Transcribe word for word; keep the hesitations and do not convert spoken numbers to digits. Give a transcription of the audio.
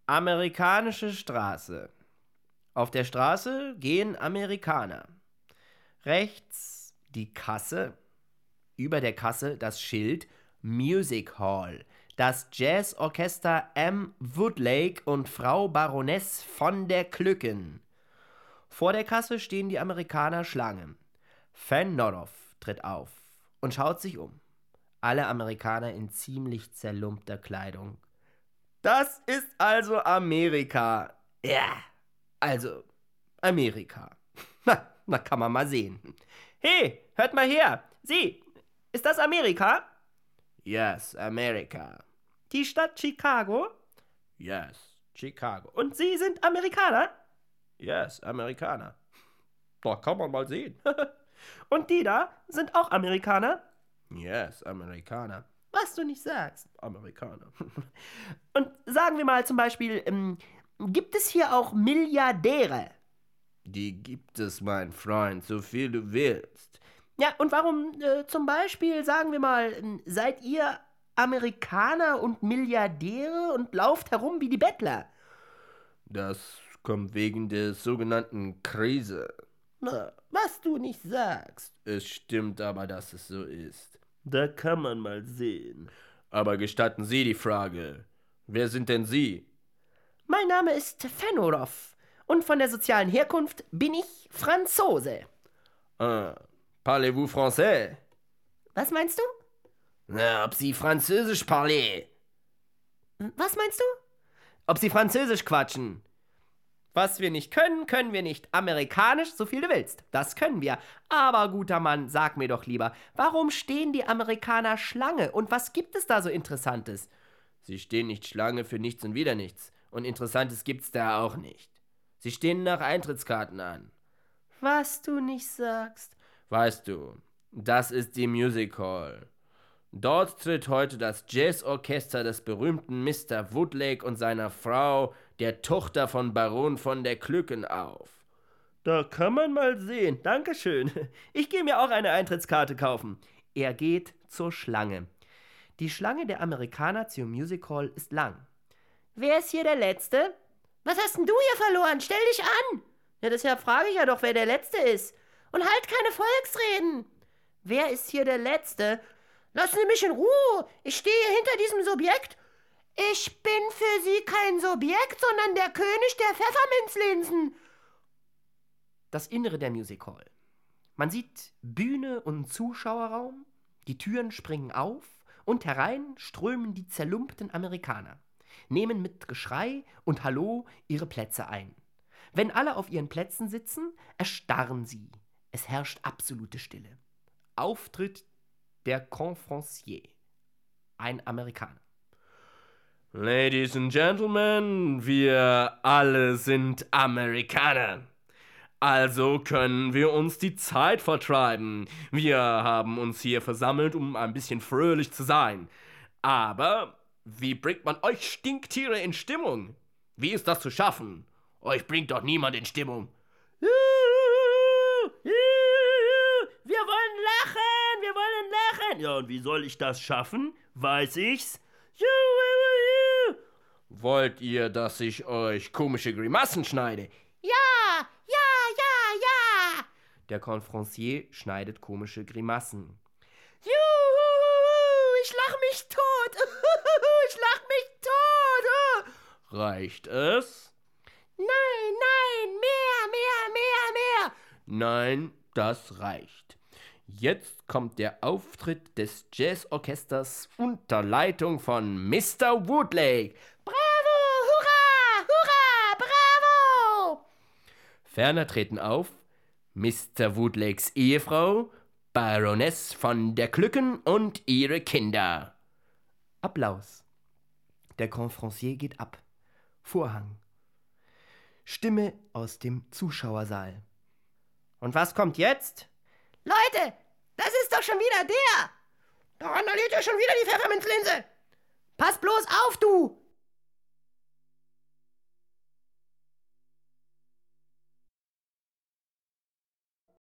Amerikanische Straße. Auf der Straße gehen Amerikaner. Rechts die Kasse. Über der Kasse das Schild Music Hall. Das Jazzorchester M. Woodlake und Frau Baroness von der Klücken. Vor der Kasse stehen die Amerikaner Schlange. Fan Noroff tritt auf und schaut sich um. Alle Amerikaner in ziemlich zerlumpter Kleidung. Das ist also Amerika. Ja, also Amerika. Na, na kann man mal sehen. Hey, hört mal her. Sie, ist das Amerika? Yes, America. Die Stadt Chicago? Yes, Chicago. Und Sie sind Amerikaner? Yes, Amerikaner. Da kann man mal sehen. Und die da sind auch Amerikaner? Yes, Amerikaner. Was du nicht sagst. Amerikaner. Und sagen wir mal zum Beispiel, ähm, gibt es hier auch Milliardäre? Die gibt es, mein Freund, so viel du willst. Ja, und warum äh, zum Beispiel, sagen wir mal, ähm, seid ihr Amerikaner und Milliardäre und lauft herum wie die Bettler? Das kommt wegen der sogenannten Krise. Na, was du nicht sagst. Es stimmt aber, dass es so ist. Da kann man mal sehen. Aber gestatten Sie die Frage, wer sind denn Sie? Mein Name ist Fenoroff und von der sozialen Herkunft bin ich Franzose. Ah, parlez-vous français? Was meinst du? Na, ob Sie Französisch parlez. Was meinst du? Ob Sie Französisch quatschen. Was wir nicht können, können wir nicht. Amerikanisch, so viel du willst. Das können wir. Aber guter Mann, sag mir doch lieber, warum stehen die Amerikaner Schlange und was gibt es da so Interessantes? Sie stehen nicht Schlange für nichts und wieder nichts. Und Interessantes gibt's da auch nicht. Sie stehen nach Eintrittskarten an. Was du nicht sagst. Weißt du, das ist die Music Hall. Dort tritt heute das Jazzorchester des berühmten Mister Woodlake und seiner Frau, der Tochter von Baron von der Klücken, auf. Da kann man mal sehen. Dankeschön. Ich gehe mir auch eine Eintrittskarte kaufen. Er geht zur Schlange. Die Schlange der Amerikaner zur Music Hall ist lang. Wer ist hier der Letzte? Was hast denn du hier verloren? Stell dich an! Ja, deshalb frage ich ja doch, wer der Letzte ist. Und halt keine Volksreden. Wer ist hier der Letzte? Lassen Sie mich in Ruhe. Ich stehe hinter diesem Subjekt. Ich bin für Sie kein Subjekt, sondern der König der Pfefferminzlinsen. Das Innere der Music Hall. Man sieht Bühne und Zuschauerraum. Die Türen springen auf und herein strömen die zerlumpten Amerikaner, nehmen mit Geschrei und Hallo ihre Plätze ein. Wenn alle auf ihren Plätzen sitzen, erstarren sie. Es herrscht absolute Stille. Auftritt der Confrancier, ein Amerikaner. Ladies and Gentlemen, wir alle sind Amerikaner. Also können wir uns die Zeit vertreiben. Wir haben uns hier versammelt, um ein bisschen fröhlich zu sein. Aber wie bringt man euch Stinktiere in Stimmung? Wie ist das zu schaffen? Euch bringt doch niemand in Stimmung. Wir wollen lachen, wir wollen lachen. Ja, und wie soll ich das schaffen? Weiß ich's? Wollt ihr, dass ich euch komische Grimassen schneide? Ja, ja, ja, ja. Der Confrancier schneidet komische Grimassen. Juhu, ich lach mich tot. Ich lach mich tot. Reicht es? Nein, nein, mehr, mehr, mehr, mehr. Nein, das reicht. Jetzt kommt der Auftritt des Jazzorchesters unter Leitung von Mister Woodlake. Bravo, hurra, hurra, bravo! Ferner treten auf Mister Woodlakes Ehefrau, Baroness von der Klücken und ihre Kinder. Applaus. Der Confrancier geht ab. Vorhang. Stimme aus dem Zuschauersaal. Und was kommt jetzt? Leute, das ist doch schon wieder der. Da randaliert ja schon wieder die Pfefferminzlinse. Pass bloß auf, du.